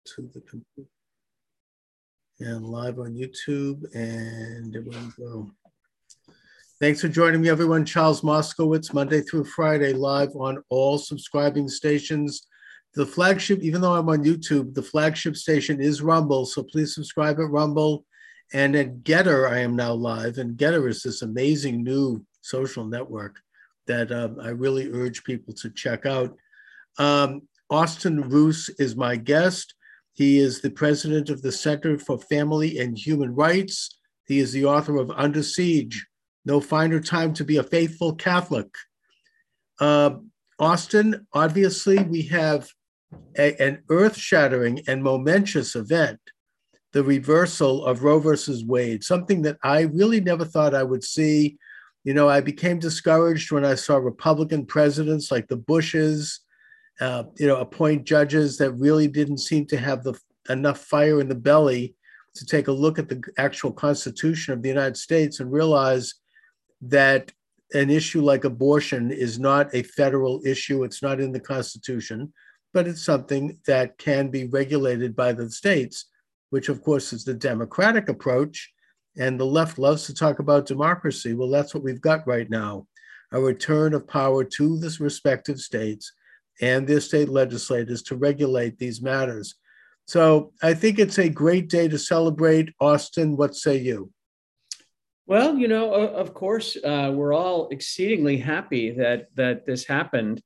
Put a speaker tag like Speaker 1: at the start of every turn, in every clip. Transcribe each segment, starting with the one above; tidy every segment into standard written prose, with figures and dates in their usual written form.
Speaker 1: to the computer. And live on YouTube, and there we go. Thanks for joining me, everyone. Charles Moskowitz, Monday through Friday, live on all subscribing stations. The flagship, even though I'm on YouTube, the flagship station is Rumble, so please subscribe at Rumble. And at Getter, I am now live, and Getter is this amazing new social network that I really urge people to check out. Austin Roos is my guest. He is the president of the Center for Family and Human Rights. He is the author of Under Siege, No Finer Time to Be a Faithful Catholic. Austin, obviously, we have an earth-shattering and momentous event, the reversal of Roe versus Wade, something that I really never thought I would see. You know, I became discouraged when I saw Republican presidents like the Bushes, appoint judges that really didn't seem to have enough fire in the belly to take a look at the actual Constitution of the United States and realize that an issue like abortion is not a federal issue. It's not in the Constitution, but it's something that can be regulated by the states, which of course is the Democratic approach. And the left loves to talk about democracy. Well, that's what we've got right now, a return of power to the respective states and their state legislators to regulate these matters. So I think it's a great day to celebrate. Austin, what say you?
Speaker 2: Well, you know, of course, we're all exceedingly happy that this happened.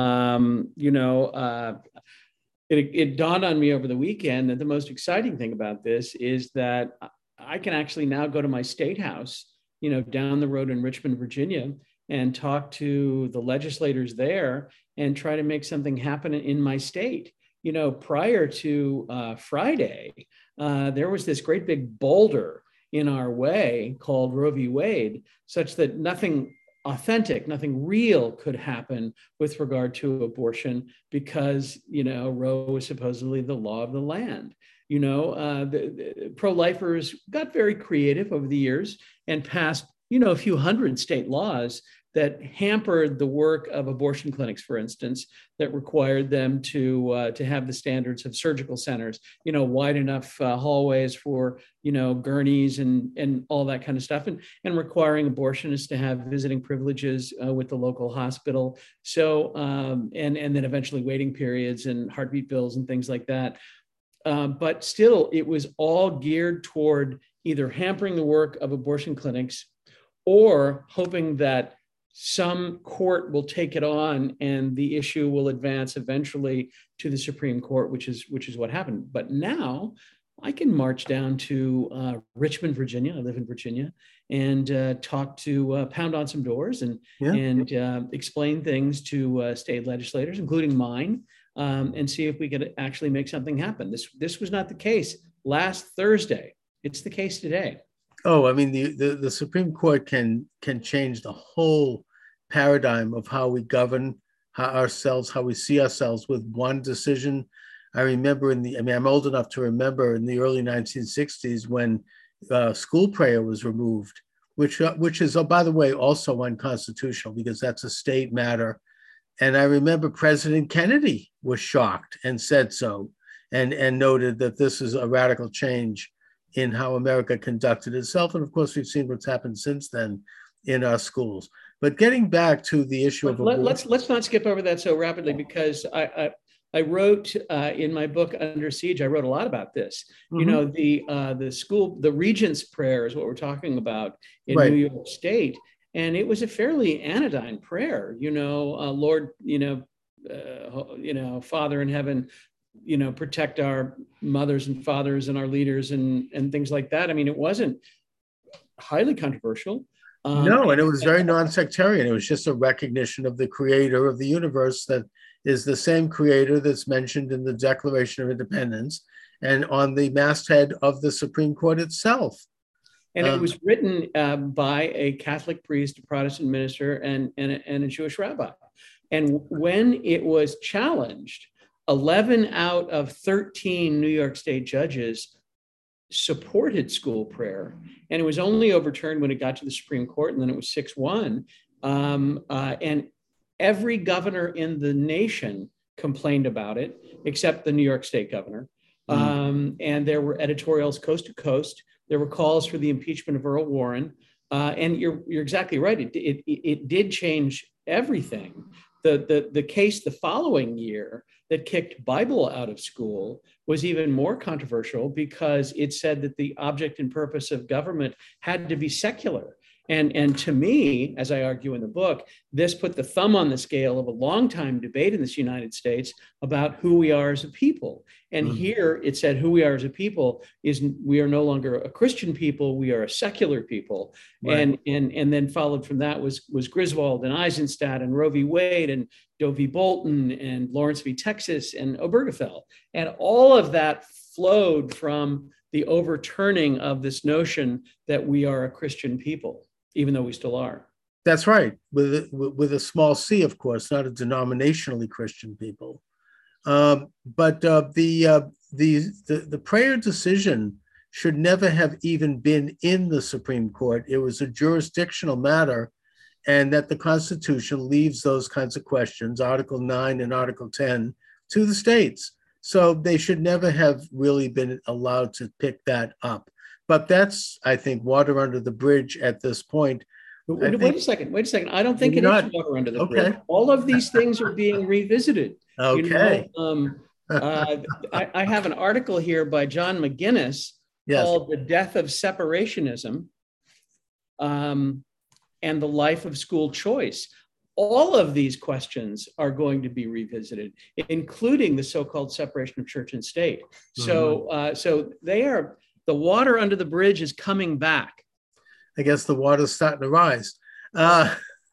Speaker 2: It dawned on me over the weekend that the most exciting thing about this is that I can actually now go to my state house, you know, down the road in Richmond, Virginia, and talk to the legislators there and try to make something happen in my state. You know, prior to Friday, there was this great big boulder in our way called Roe v. Wade, such that nothing authentic, nothing real could happen with regard to abortion because, you know, Roe was supposedly the law of the land. You know, the pro-lifers got very creative over the years and passed, you know, a few hundred state laws that hampered the work of abortion clinics, for instance, that required them to have the standards of surgical centers, you know, wide enough hallways for, you know, gurneys and all that kind of stuff, and requiring abortionists to have visiting privileges with the local hospital. So, and then eventually waiting periods and heartbeat bills and things like that. But still, it was all geared toward either hampering the work of abortion clinics or hoping that some court will take it on and the issue will advance eventually to the Supreme Court, which is what happened. But now I can march down to Richmond, Virginia. I live in Virginia, and talk to pound on some doors and explain things to state legislators, including mine, and see if we could actually make something happen. This was not the case last Thursday. It's the case today.
Speaker 1: Oh, I mean, the Supreme Court can change the whole paradigm of how we govern ourselves, how we see ourselves with one decision. I remember I'm old enough to remember in the early 1960s when school prayer was removed, which is, oh, by the way, also unconstitutional because that's a state matter. And I remember President Kennedy was shocked and said so, and noted that this is a radical change in how America conducted itself. And of course, we've seen what's happened since then in our schools. But getting back to the issue of
Speaker 2: let's not skip over that so rapidly, because I wrote in my book Under Siege, I wrote a lot about this. Mm-hmm. You know, the Regent's Prayer is what we're talking about in New York State, and it was a fairly anodyne prayer. You know, Lord, Father in heaven, you know, protect our mothers and fathers and our leaders and things like that. I mean, it wasn't highly controversial.
Speaker 1: No, and it was very non-sectarian. It was just a recognition of the creator of the universe that is the same creator that's mentioned in the Declaration of Independence and on the masthead of the Supreme Court itself.
Speaker 2: And it was written by a Catholic priest, a Protestant minister, and a Jewish rabbi. And when it was challenged, 11 out of 13 New York State judges supported school prayer, and it was only overturned when it got to the Supreme Court, and then it was 6-1. And every governor in the nation complained about it, except the New York State governor. And there were editorials coast to coast. There were calls for the impeachment of Earl Warren. And you're exactly right. It did change everything. The case the following year that kicked Bible out of school was even more controversial because it said that the object and purpose of government had to be secular. And to me, as I argue in the book, this put the thumb on the scale of a long-time debate in this United States about who we are as a people. And here it said who we are as a people is we are no longer a Christian people, we are a secular people. Right. And then followed from that was Griswold and Eisenstadt and Roe v. Wade and Doe v. Bolton and Lawrence v. Texas and Obergefell. And all of that flowed from the overturning of this notion that we are a Christian people, even though we still are.
Speaker 1: That's right, with a small c, of course, not a denominationally Christian people. But the prayer decision should never have even been in the Supreme Court. It was a jurisdictional matter, and that the Constitution leaves those kinds of questions, Article 9 and Article 10, to the states. So they should never have really been allowed to pick that up. But that's, I think, water under the bridge at this point.
Speaker 2: Wait a second. I don't think it is water under the bridge. All of these things are being revisited.
Speaker 1: Okay.
Speaker 2: I have an article here by John McGinnis called The Death of Separationism and the Life of School Choice. All of these questions are going to be revisited, including the so-called separation of church and state. So they are, the water under the bridge is coming back.
Speaker 1: I guess the water's starting to rise. I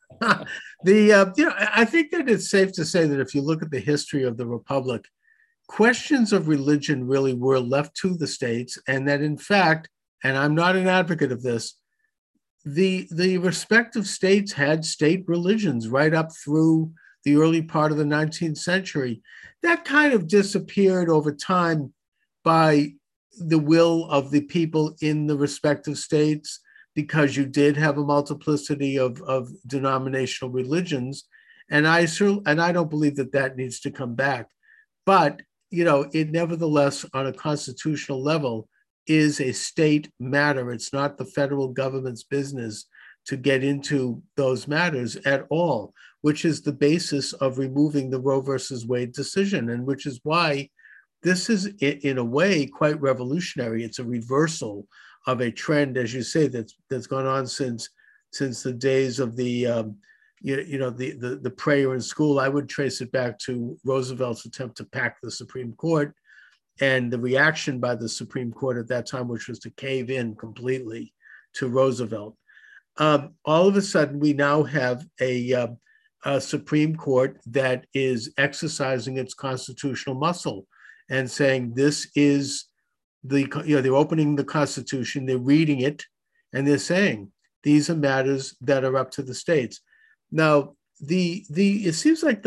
Speaker 1: think that it's safe to say that if you look at the history of the Republic, questions of religion really were left to the states, and that in fact, and I'm not an advocate of this, the respective states had state religions right up through the early part of the 19th century. That kind of disappeared over time by the will of the people in the respective states, because you did have a multiplicity of denominational religions. And I don't believe that needs to come back. But, it nevertheless, on a constitutional level, is a state matter. It's not the federal government's business to get into those matters at all, which is the basis of removing the Roe versus Wade decision, and which is why this is, in a way, quite revolutionary. It's a reversal of a trend, as you say, that's gone on since the days of the prayer in school. I would trace it back to Roosevelt's attempt to pack the Supreme Court, and the reaction by the Supreme Court at that time, which was to cave in completely to Roosevelt. All of a sudden, we now have a Supreme Court that is exercising its constitutional muscle and saying this is they're opening the Constitution, they're reading it, and they're saying these are matters that are up to the states. Now, it seems like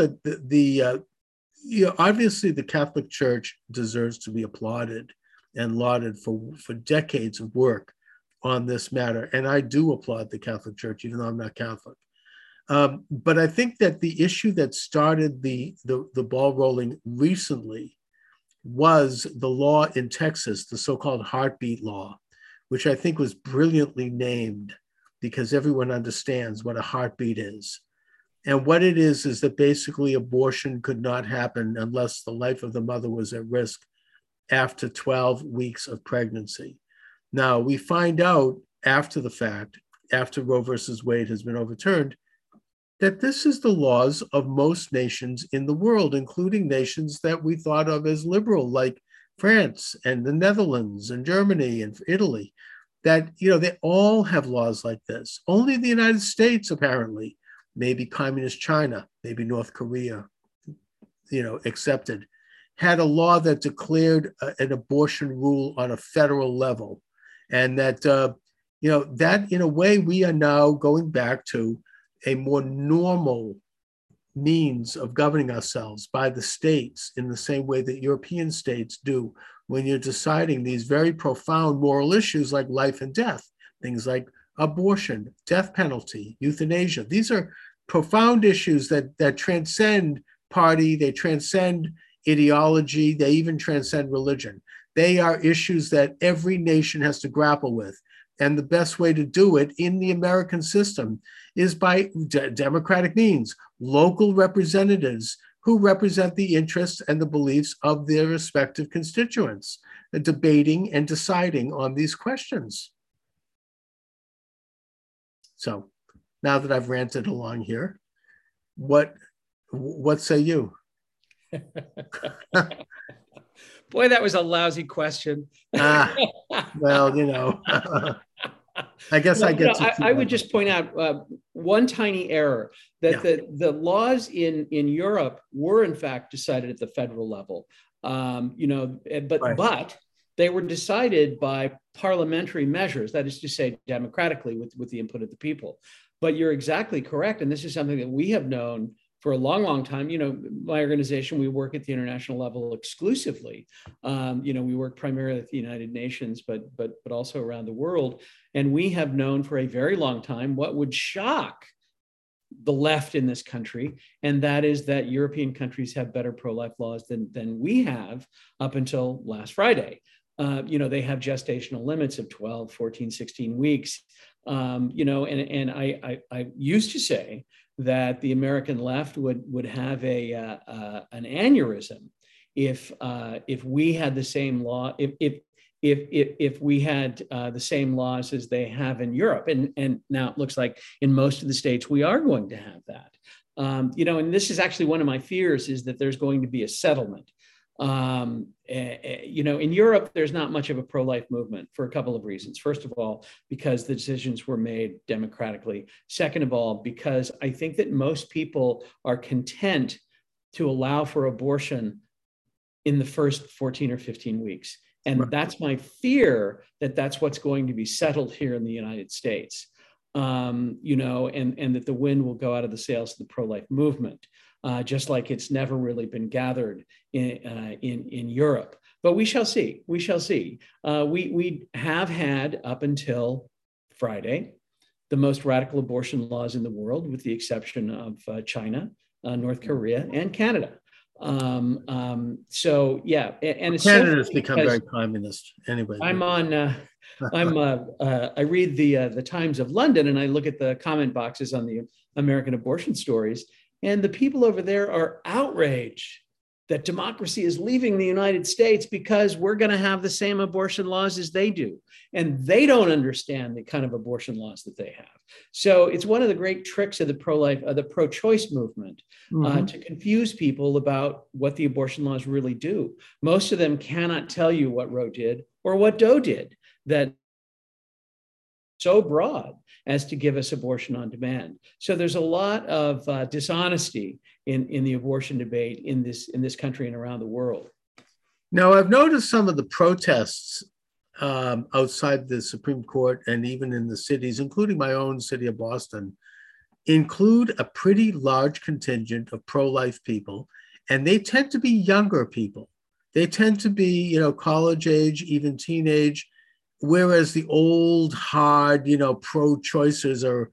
Speaker 1: obviously the Catholic Church deserves to be applauded and lauded for decades of work on this matter. And I do applaud the Catholic Church, even though I'm not Catholic. But I think that the issue that started the ball rolling recently was the law in Texas, the so-called heartbeat law, which I think was brilliantly named because everyone understands what a heartbeat is. And what it is that basically abortion could not happen unless the life of the mother was at risk after 12 weeks of pregnancy. Now, we find out after the fact, after Roe versus Wade has been overturned, that this is the laws of most nations in the world, including nations that we thought of as liberal, like France and the Netherlands and Germany and Italy, that, they all have laws like this. Only the United States, apparently, maybe communist China, maybe North Korea, accepted, had a law that declared an abortion rule on a federal level. And that, that in a way, we are now going back to a more normal means of governing ourselves by the states in the same way that European states do when you're deciding these very profound moral issues like life and death, things like abortion, death penalty, euthanasia. These are profound issues that transcend party, they transcend ideology, they even transcend religion. They are issues that every nation has to grapple with. And the best way to do it in the American system is by democratic means, local representatives who represent the interests and the beliefs of their respective constituents, debating and deciding on these questions. So now that I've ranted along here, what say you?
Speaker 2: Boy, that was a lousy question.
Speaker 1: Well, I guess
Speaker 2: I would just point out one tiny error that the laws in Europe were in fact decided at the federal level. But they were decided by parliamentary measures, that is to say, democratically with the input of the people. But you're exactly correct, and this is something that we have known for a long, long time. My organization, we work at the international level exclusively. We work primarily at the United Nations, but also around the world. And we have known for a very long time what would shock the left in this country, and that is that European countries have better pro-life laws than we have up until last Friday. They have gestational limits of 12, 14, 16 weeks. And I used to say that the American left would have an aneurysm if we had the same law, if we had the same laws as they have in Europe. And now it looks like in most of the states we are going to have that. And this is actually one of my fears, is that there's going to be a settlement. In Europe, there's not much of a pro-life movement for a couple of reasons. First of all, because the decisions were made democratically. Second of all, because I think that most people are content to allow for abortion in the first 14 or 15 weeks. And that's my fear, that that's what's going to be settled here in the United States. And that the wind will go out of the sails of the pro-life movement. Just like it's never really been gathered in Europe. But we shall see. We shall see. We have had, up until Friday, the most radical abortion laws in the world, with the exception of China, North Korea, and Canada. And
Speaker 1: Canada's become very communist anyway.
Speaker 2: I read the Times of London, and I look at the comment boxes on the American abortion stories. And the people over there are outraged that democracy is leaving the United States because we're going to have the same abortion laws as they do. And they don't understand the kind of abortion laws that they have. So it's one of the great tricks of the pro-choice movement, to confuse people about what the abortion laws really do. Most of them cannot tell you what Roe did or what Doe did, that so broad as to give us abortion on demand. So there's a lot of dishonesty in the abortion debate in this country and around the world.
Speaker 1: Now, I've noticed some of the protests outside the Supreme Court and even in the cities, including my own city of Boston, include a pretty large contingent of pro-life people, and they tend to be younger people. They tend to be, college age, even teenage, whereas the old, hard, pro-choicers are,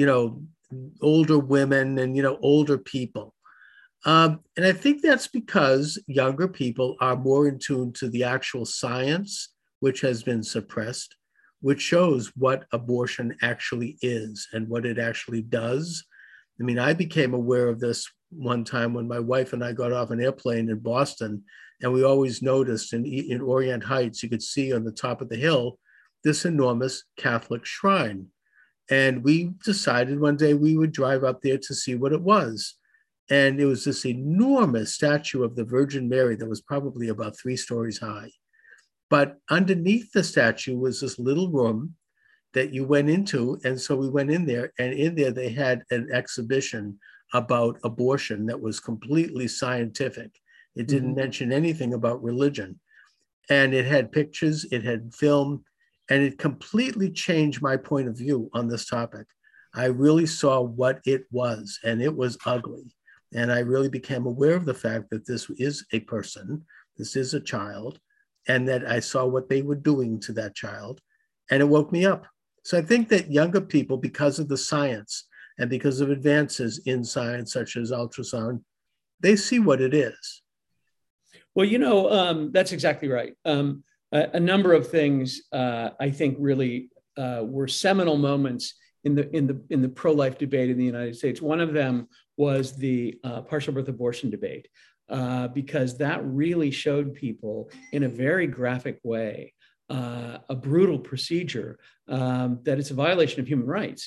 Speaker 1: older women and, older people. And I think that's because younger people are more in tune to the actual science, which has been suppressed, which shows what abortion actually is and what it actually does. I mean, I became aware of this one time when my wife and I got off an airplane in Boston, and we always noticed in Orient Heights, you could see on the top of the hill this enormous Catholic shrine. And we decided one day we would drive up there to see what it was. And it was this enormous statue of the Virgin Mary that was probably about 3 stories high. But underneath the statue was this little room that you went into. And so we went in there, and in there they had an exhibition about abortion that was completely scientific. It didn't mention anything about religion. And it had pictures, it had film, and it completely changed my point of view on this topic. I really saw what it was, and it was ugly. And I really became aware of the fact that this is a person, this is a child, and that I saw what they were doing to that child, and it woke me up. So I think that younger people, because of the science and because of advances in science, such as ultrasound, they see what it is.
Speaker 2: Well, that's exactly right. a number of things I think really were seminal moments in the pro-life debate in the United States. One of them was the partial birth abortion debate, because that really showed people in a very graphic way a brutal procedure that it's a violation of human rights.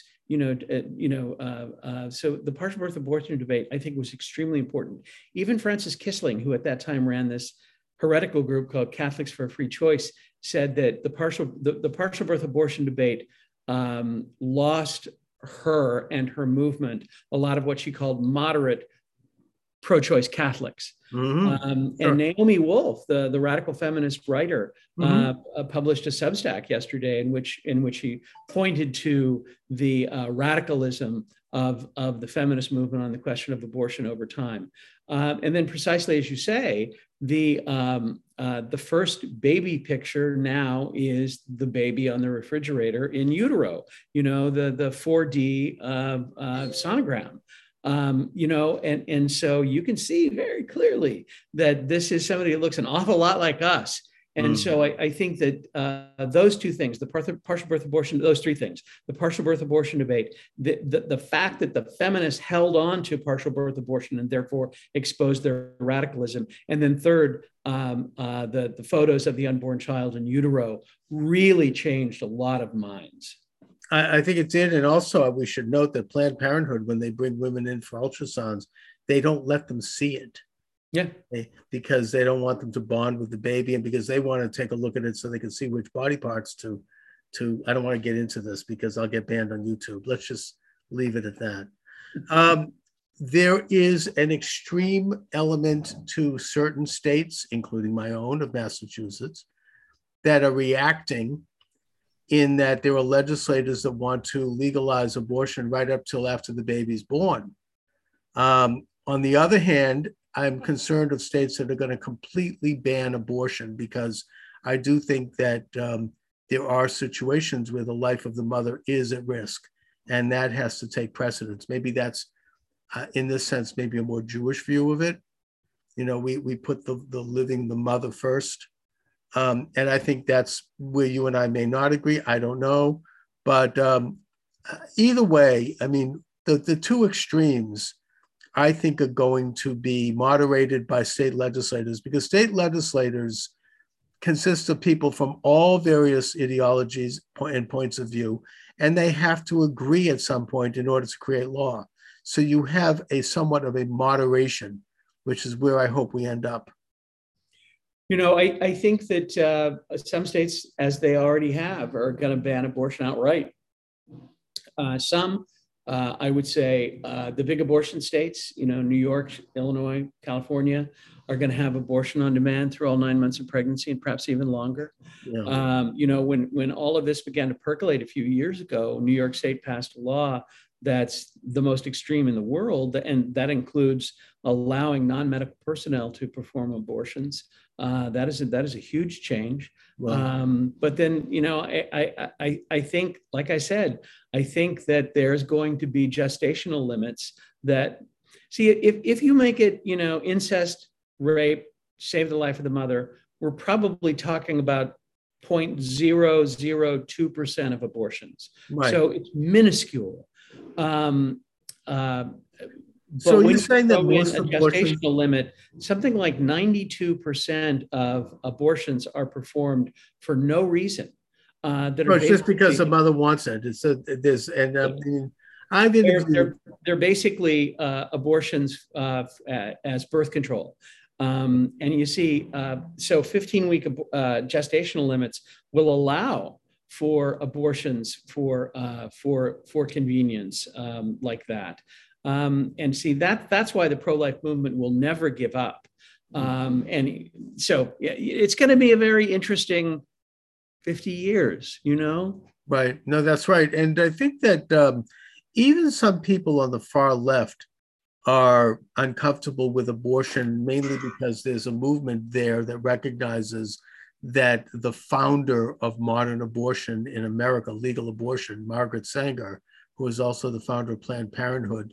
Speaker 2: So the partial birth abortion debate, I think, was extremely important. Even Francis Kissling, who at that time ran this heretical group called Catholics for a Free Choice, said that the partial birth abortion debate lost her and her movement a lot of what she called moderate pro-choice Catholics.
Speaker 1: Sure.
Speaker 2: And Naomi Wolf, the radical feminist writer, published a Substack yesterday in which he pointed to the radicalism of the feminist movement on the question of abortion over time. And then, precisely as you say, the first baby picture now is the baby on the refrigerator in utero. The 4D sonogram. And so you can see very clearly that this is somebody who looks an awful lot like us. And so I think that those two things, the partial birth abortion, those three things, the partial birth abortion debate, the fact that the feminists held on to partial birth abortion and therefore exposed their radicalism. And then third, the photos of the unborn child in utero really changed a lot of minds.
Speaker 1: I think it did. And also we should note that Planned Parenthood, when they bring women in for ultrasounds, they don't let them see it.
Speaker 2: Yeah.
Speaker 1: Because they don't want them to bond with the baby, and because they want to take a look at it so they can see which body parts to I don't want to get into this because I'll get banned on YouTube. Let's just leave it at that. There is an extreme element to certain states, including my own of Massachusetts, that are reacting in that there are legislators that want to legalize abortion right up till after the baby's born. On the other hand, I'm concerned of states that are going to completely ban abortion, because I do think that there are situations where the life of the mother is at risk, and that has to take precedence. Maybe that's, in this sense, maybe a more Jewish view of it. We put the living, the mother first. And I think that's where you and I may not agree. I don't know. But either way, I mean, the two extremes, I think, are going to be moderated by state legislators, because state legislators consist of people from all various ideologies and points of view, and they have to agree at some point in order to create law. So you have a somewhat of a moderation, which is where I hope we end up.
Speaker 2: I think that some states, as they already have, are going to ban abortion outright. Some, I would say, the big abortion states, New York, Illinois, California, are going to have abortion on demand through all 9 months of pregnancy and perhaps even longer. Yeah. When all of this began to percolate a few years ago, New York State passed a law that's the most extreme in the world, and that includes allowing non-medical personnel to perform abortions. That is a huge change. Wow. But then, I think, like I said, I think that there's going to be gestational limits that, see, if you make it, incest, rape, save the life of the mother, we're probably talking about 0.002% of abortions. Right. So it's minuscule. So
Speaker 1: you're saying that most abortions,
Speaker 2: gestational limit, something like 92% of abortions are performed for no reason.
Speaker 1: It's just because the mother wants it.
Speaker 2: They're basically abortions as birth control. And you see, so 15-week gestational limits will allow for abortions for convenience like that. And see, that's why the pro-life movement will never give up. And so it's going to be a very interesting 50 years,
Speaker 1: Right. No, that's right. And I think that even some people on the far left are uncomfortable with abortion, mainly because there's a movement there that recognizes that the founder of modern abortion in America, legal abortion, Margaret Sanger, who is also the founder of Planned Parenthood,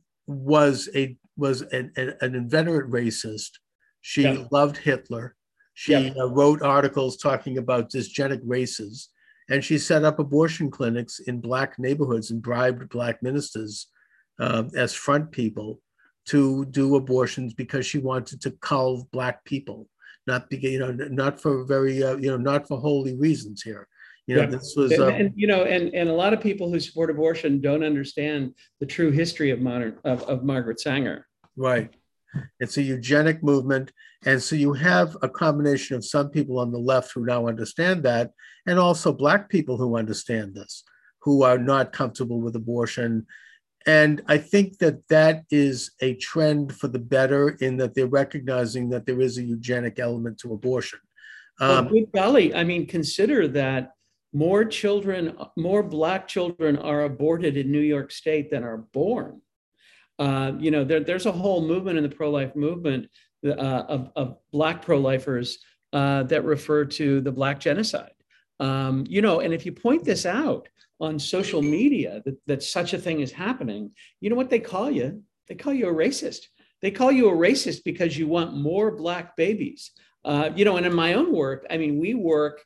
Speaker 1: was an inveterate racist. She loved Hitler. She
Speaker 2: Yep.
Speaker 1: wrote articles talking about dysgenic races, and she set up abortion clinics in Black neighborhoods and bribed Black ministers as front people to do abortions because she wanted to cull Black people, not because, not for very not for holy reasons here.
Speaker 2: Yep.
Speaker 1: This was
Speaker 2: And a lot of people who support abortion don't understand the true history of Margaret Sanger.
Speaker 1: right. It's a eugenic movement. And so you have a combination of some people on the left who now understand that, and also Black people who understand this, who are not comfortable with abortion. And I think that that is a trend for the better, in that they're recognizing that there is a eugenic element to abortion.
Speaker 2: Well, good golly. I mean, consider that more children, more Black children are aborted in New York State than are born. There's a whole movement in the pro-life movement of Black pro-lifers that refer to the Black genocide. And if you point this out on social media, that such a thing is happening, you know what they call you? They call you a racist. They call you a racist because you want more Black babies. And in my own work, I mean, we work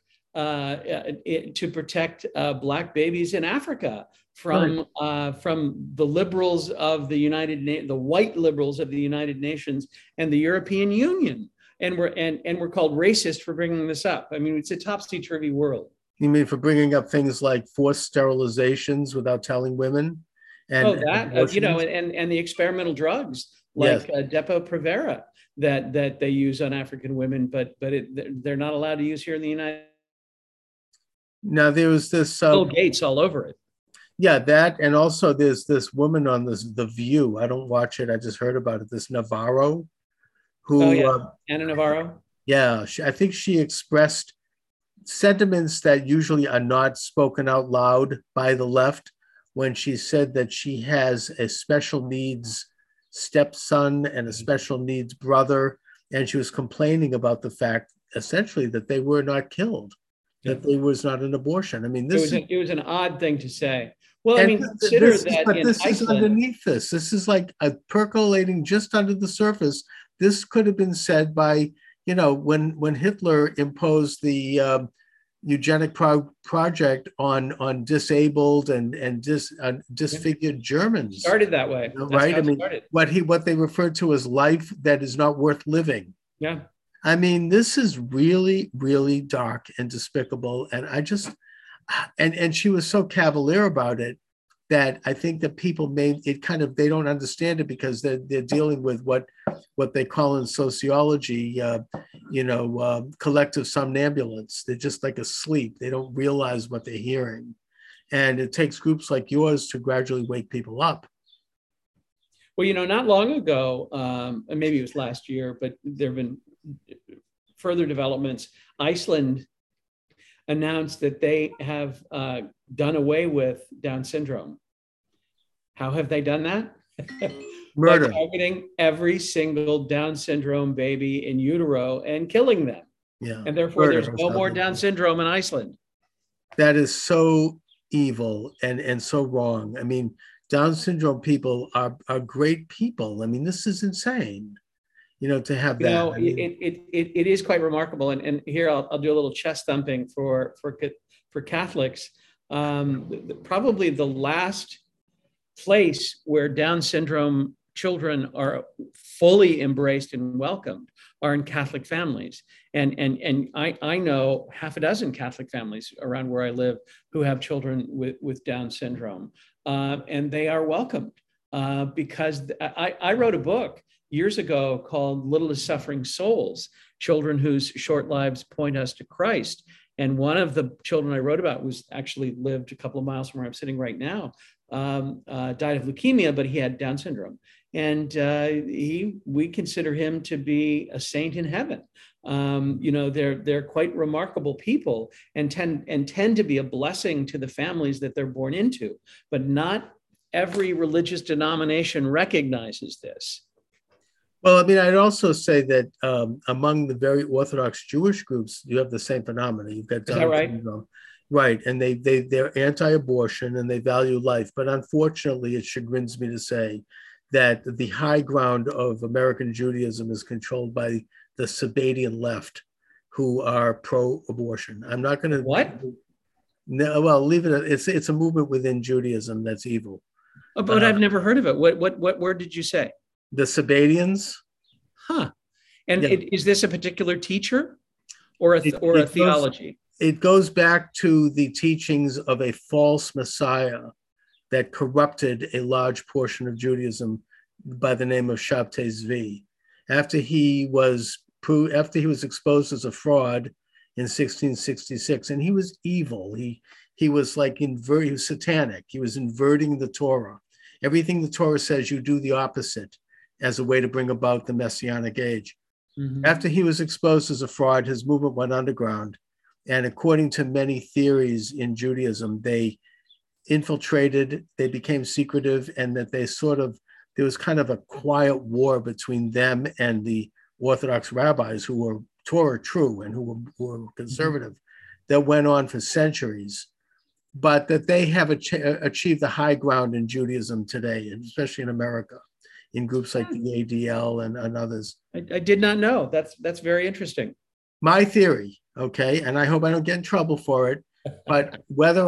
Speaker 2: to protect Black babies in Africa from the liberals of the white liberals of the United Nations and the European Union, and we're called racist for bringing this up. I mean, it's a topsy-turvy world.
Speaker 1: You mean for bringing up things like forced sterilizations without telling women?
Speaker 2: And the experimental drugs like Depo-Provera that they use on African women, but they're not allowed to use here in the United States.
Speaker 1: Now there was this
Speaker 2: Bill Gates all over it.
Speaker 1: Yeah, that, and also there's this woman on The View. I don't watch it. I just heard about it. This Navarro, who
Speaker 2: Anna Navarro.
Speaker 1: Yeah, I think she expressed sentiments that usually are not spoken out loud by the left, when she said that she has a special needs stepson and a special needs brother, and she was complaining about the fact, essentially, that they were not killed. That there was not an abortion. I mean,
Speaker 2: it was an odd thing to say. Well, I mean, consider that.
Speaker 1: But this is underneath this. This is like percolating just under the surface. This could have been said by, when Hitler imposed the eugenic project on disabled and disfigured Germans.
Speaker 2: Started that way,
Speaker 1: right? I mean, what they referred to as life that is not worth living.
Speaker 2: Yeah.
Speaker 1: I mean, this is really, really dark and despicable. And and she was so cavalier about it that I think that people they don't understand it because they're dealing with what they call in sociology, collective somnambulance. They're just like asleep. They don't realize what they're hearing. And it takes groups like yours to gradually wake people up.
Speaker 2: Well, not long ago, and maybe it was last year, but there have been further developments. Iceland announced that they have done away with Down syndrome. How have they done that?
Speaker 1: Murder.
Speaker 2: By targeting every single Down syndrome baby in utero and killing them.
Speaker 1: Yeah.
Speaker 2: And therefore, there's no more Down syndrome in Iceland.
Speaker 1: That is so evil and so wrong. I mean, Down syndrome people are great people. I mean, this is insane. To have that.
Speaker 2: It is quite remarkable. And here I'll do a little chest thumping for Catholics. Probably the last place where Down syndrome children are fully embraced and welcomed are in Catholic families. And I know half a dozen Catholic families around where I live who have children with Down syndrome. And they are welcomed because I wrote a book years ago called Littlest Suffering Souls, Children Whose Short Lives Point Us to Christ. And one of the children I wrote about was actually lived a couple of miles from where I'm sitting right now, died of leukemia, but he had Down syndrome. And we consider him to be a saint in heaven. They're quite remarkable people and tend to be a blessing to the families that they're born into, but not every religious denomination recognizes this.
Speaker 1: Well, I mean, I'd also say that among the very Orthodox Jewish groups, you have the same phenomena. You've got Down syndrome, right? And they're anti-abortion and they value life. But unfortunately, it chagrins me to say that the high ground of American Judaism is controlled by the Sabbatean left, who are pro-abortion. I'm not going to.
Speaker 2: What?
Speaker 1: No, well, leave it. It's a movement within Judaism that's evil.
Speaker 2: Oh, but I've never heard of it. What word did you say?
Speaker 1: The Sabbateans.
Speaker 2: Huh. And
Speaker 1: Yeah.
Speaker 2: is this a particular teacher or a theology?
Speaker 1: It goes back to the teachings of a false Messiah that corrupted a large portion of Judaism by the name of Shabtai Zvi. After he was exposed as a fraud in 1666, and he was evil. He was like he was satanic. He was inverting the Torah. Everything the Torah says, you do the opposite as a way to bring about the Messianic age. Mm-hmm. After he was exposed as a fraud, his movement went underground. And according to many theories in Judaism, they infiltrated, they became secretive, and that there was kind of a quiet war between them and the Orthodox rabbis who were Torah true and who were conservative, that went on for centuries, but that they have achieved the high ground in Judaism today, and especially in America, in groups like the ADL and others.
Speaker 2: I did not know. That's very interesting.
Speaker 1: My theory, okay, and I hope I don't get in trouble for it, but whether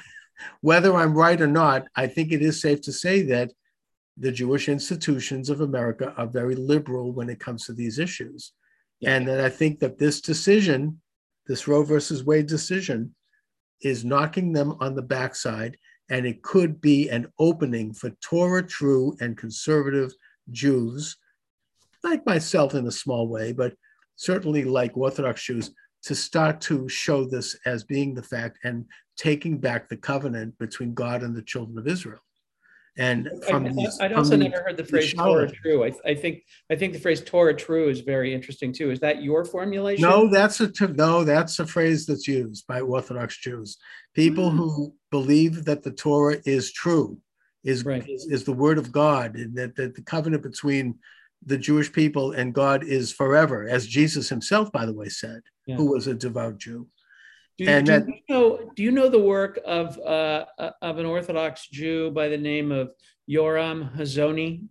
Speaker 1: I'm right or not, I think it is safe to say that the Jewish institutions of America are very liberal when it comes to these issues. Yeah. And that I think that this decision, this Roe versus Wade decision, is knocking them on the backside, and it could be an opening for Torah true and conservative Jews, like myself in a small way, but certainly like Orthodox Jews, to start to show this as being the fact and taking back the covenant between God and the children of Israel. And
Speaker 2: I'd also never heard the phrase Torah true. I think the phrase Torah true is very interesting too. Is that your formulation?
Speaker 1: No, that's a phrase that's used by Orthodox Jews. People who believe that the Torah is true, is the word of God, and that the covenant between the Jewish people and God is forever, as Jesus himself, by the way, said, who was a devout Jew.
Speaker 2: Do you know the work of an Orthodox Jew by the name of Yoram Hazony?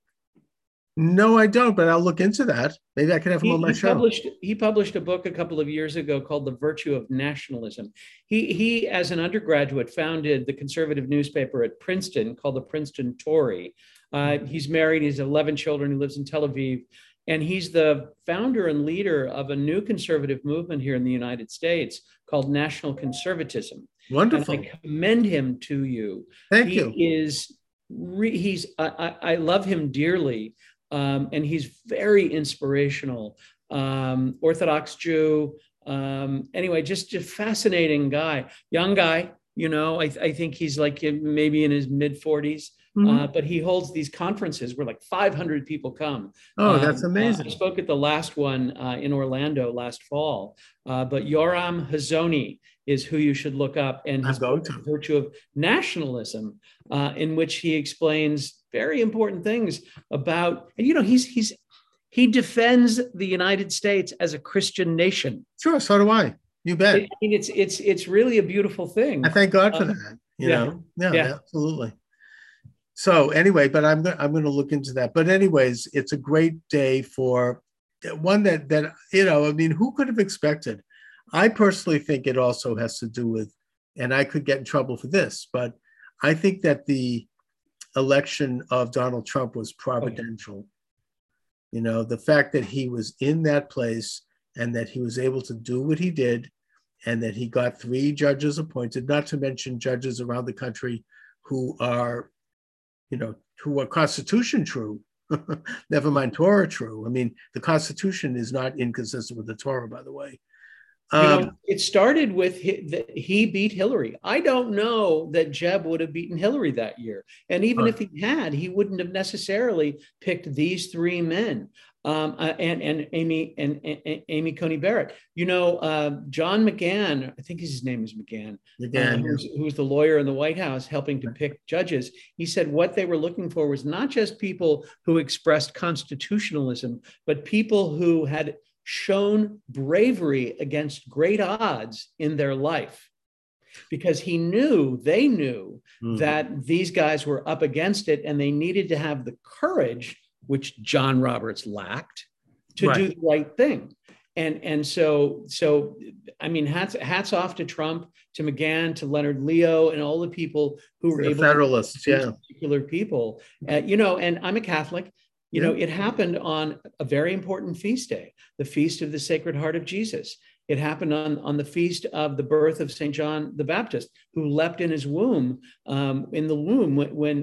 Speaker 1: No, I don't, but I'll look into that. Maybe I can have him on my show.
Speaker 2: He published a book a couple of years ago called The Virtue of Nationalism. He, as an undergraduate, founded the conservative newspaper at Princeton called the Princeton Tory. He's married, he has 11 children, he lives in Tel Aviv. And he's the founder and leader of a new conservative movement here in the United States called National Conservatism.
Speaker 1: Wonderful.
Speaker 2: And I commend him to you.
Speaker 1: Thank you.
Speaker 2: I love him dearly. And he's very inspirational. Orthodox Jew. Anyway, just a fascinating guy, young guy. You know, I think he's like maybe in his mid 40s. But he holds these conferences where like 500 people come.
Speaker 1: Oh, that's amazing.
Speaker 2: I spoke at the last one in Orlando last fall. But Yoram Hazony is who you should look up, and his book, The Virtue of Nationalism, in which he explains very important things about, and you know, he defends the United States as a Christian nation.
Speaker 1: Sure, so do I. You bet.
Speaker 2: I mean, it's really a beautiful thing.
Speaker 1: I thank God for that. You know, absolutely. So anyway, but I'm going to look into that. But anyways, it's a great day for one that you know, I mean, who could have expected? I personally think it also has to do with, and I could get in trouble for this, but I think that the election of Donald Trump was providential. Okay. You know, the fact that he was in that place and that he was able to do what he did, and that he got 3 judges appointed, not to mention judges around the country who are, you know, who are Constitution true, never mind Torah true. I mean, the Constitution is not inconsistent with the Torah, by the way.
Speaker 2: You know, it started with he beat Hillary. I don't know that Jeb would have beaten Hillary that year. And even if he had, he wouldn't have necessarily picked these 3 men. And Amy Coney Barrett. You know, John McGahn, I think his name is McGahn, who's the lawyer in the White House helping to pick judges. He said what they were looking for was not just people who expressed constitutionalism, but people who had shown bravery against great odds in their life. Because they knew that these guys were up against it, and they needed to have the courage, which John Roberts lacked, to do the right thing. And so I mean, hats off to Trump, to McGahn, to Leonard Leo, and all the people who were
Speaker 1: The
Speaker 2: able
Speaker 1: Federalists,
Speaker 2: to these
Speaker 1: yeah.
Speaker 2: particular people. And I'm a Catholic.
Speaker 1: Yeah.
Speaker 2: It happened on a very important feast day, the Feast of the Sacred Heart of Jesus. It happened on the feast of the birth of St. John the Baptist, who leapt in his womb, in the womb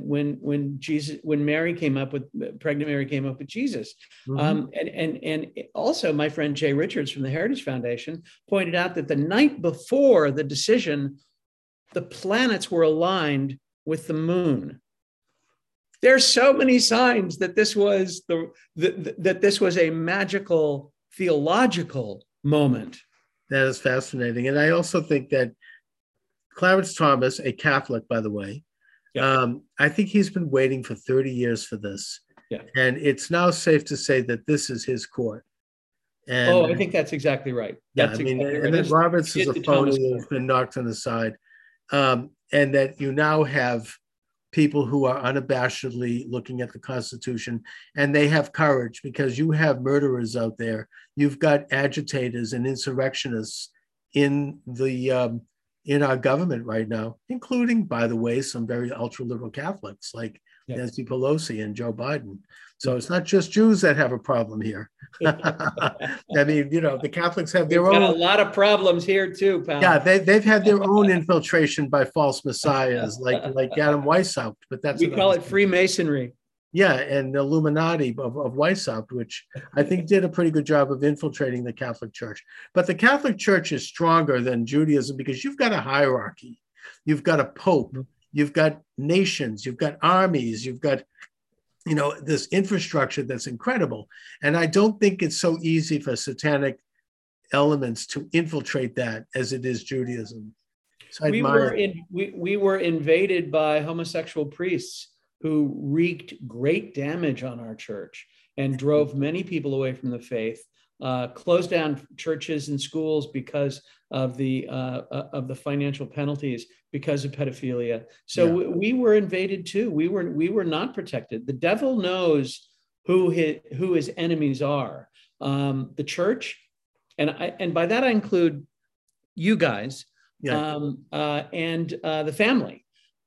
Speaker 2: when Mary came up with pregnant Mary came up with Jesus. And also, my friend Jay Richards from the Heritage Foundation pointed out that the night before the decision, the planets were aligned with the moon. There's so many signs that this was that this was a magical theological moment.
Speaker 1: That is fascinating. And I also think that Clarence Thomas, a Catholic, by the way, I think he's been waiting for 30 years for this.
Speaker 2: Yeah.
Speaker 1: And it's now safe to say that this is his court. And
Speaker 2: I think that's exactly right.
Speaker 1: That's exactly right. And that Roberts is a phony who's been knocked on the side. And that you now have people who are unabashedly looking at the Constitution, and they have courage, because you have murderers out there. You've got agitators and insurrectionists in our government right now, including, by the way, some very ultra-liberal Catholics like Nancy Pelosi and Joe Biden. So it's not just Jews that have a problem here. I mean, the Catholics have their own.
Speaker 2: Got a lot of problems here too, pal.
Speaker 1: Yeah, they've had their own infiltration by false messiahs, like Adam Weishaupt. But that's
Speaker 2: we call it Freemasonry.
Speaker 1: Yeah, and the Illuminati of Weishaupt, which I think did a pretty good job of infiltrating the Catholic Church. But the Catholic Church is stronger than Judaism because you've got a hierarchy, you've got a pope, you've got nations, you've got armies, you've got this infrastructure that's incredible. And I don't think it's so easy for satanic elements to infiltrate that as it is Judaism. So
Speaker 2: we were invaded by homosexual priests who wreaked great damage on our church and drove many people away from the faith, closed down churches and schools because of the financial penalties, because of pedophilia. So we were invaded too. We were not protected. The devil knows who his enemies are. The church, and by that I include you guys, and the family.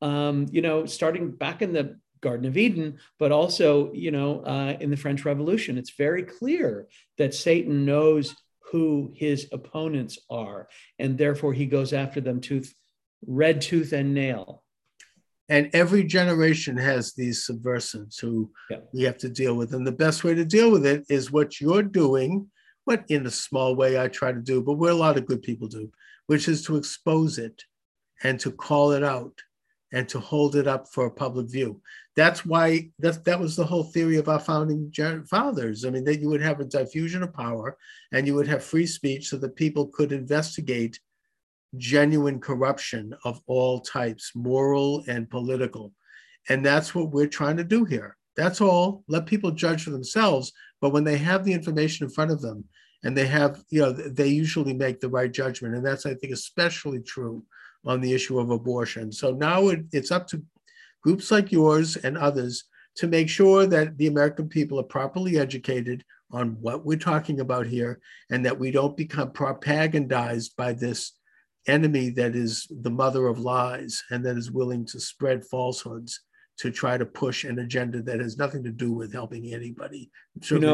Speaker 2: Starting back in the Garden of Eden, but also, in the French Revolution, it's very clear that Satan knows who his opponents are, and therefore he goes after them red tooth and nail.
Speaker 1: And every generation has these subversives who we have to deal with. And the best way to deal with it is what you're doing, what in a small way I try to do, but what a lot of good people do, which is to expose it and to call it out and to hold it up for a public view. That's why that was the whole theory of our founding fathers. I mean, that you would have a diffusion of power and you would have free speech so that people could investigate genuine corruption of all types, moral and political. And that's what we're trying to do here. That's all. Let people judge for themselves. But when they have the information in front of them and they have, they usually make the right judgment. And that's, I think, especially true on the issue of abortion. So now it's up to groups like yours and others to make sure that the American people are properly educated on what we're talking about here, and that we don't become propagandized by this enemy that is the mother of lies and that is willing to spread falsehoods to try to push an agenda that has nothing to do with helping anybody.
Speaker 2: Since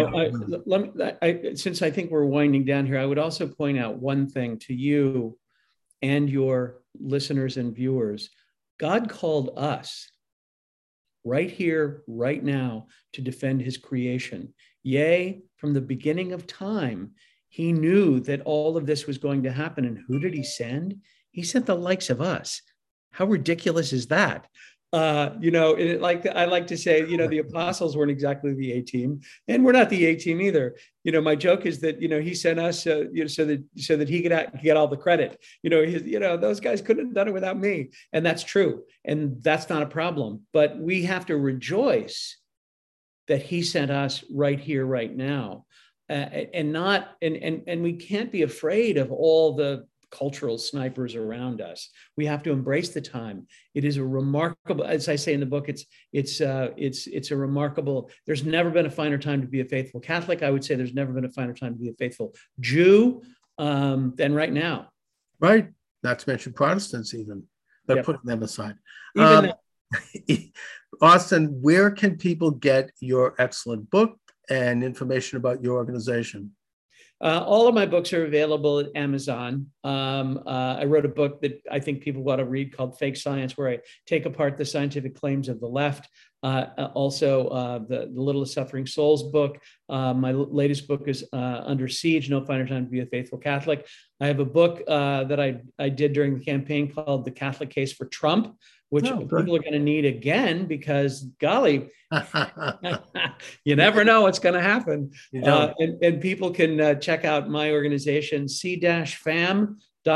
Speaker 2: I think we're winding down here, I would also point out one thing to you and your listeners and viewers. God called us right here, right now, to defend his creation. Yea, from the beginning of time, he knew that all of this was going to happen. And who did he send? He sent the likes of us. How ridiculous is that? I like to say, the apostles weren't exactly the A team, and we're not the A team either. My joke is that, he sent us, so that he could get all the credit. Those guys couldn't have done it without me. And that's true. And that's not a problem. But we have to rejoice that he sent us right here, right now. And we can't be afraid of all the cultural snipers around us. We have to embrace the time. It is a remarkable, as I say in the book, it's a remarkable, there's never been a finer time to be a faithful Catholic. I would say there's never been a finer time to be a faithful Jew than right now.
Speaker 1: Right. Not to mention Protestants even, but
Speaker 2: Yep.
Speaker 1: putting them aside.
Speaker 2: Even
Speaker 1: Austin, where can people get your excellent book and information about your organization?
Speaker 2: all of my books are available at Amazon. I wrote a book that I think people ought to read called Fake Science, where I take apart the scientific claims of the left. Also, the Littlest Suffering Souls book. My latest book is Under Siege, No Finer Time to Be a Faithful Catholic. I have a book that I did during the campaign called The Catholic Case for Trump, which people are going to need again because, golly, you never know what's going to happen. And people can check out my organization, c-fam.org,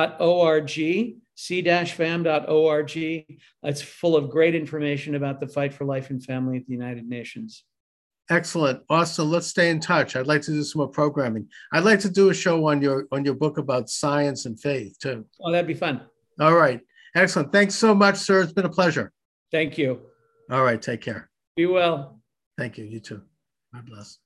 Speaker 2: c-fam.org. It's full of great information about the fight for life and family at the United Nations.
Speaker 1: Excellent. Austin, let's stay in touch. I'd like to do some more programming. I'd like to do a show on your book about science and faith too.
Speaker 2: Oh, that'd be fun.
Speaker 1: All right. Excellent. Thanks so much, sir. It's been a pleasure.
Speaker 2: Thank you.
Speaker 1: All right. Take care.
Speaker 2: Be well.
Speaker 1: Thank you. You too. God bless.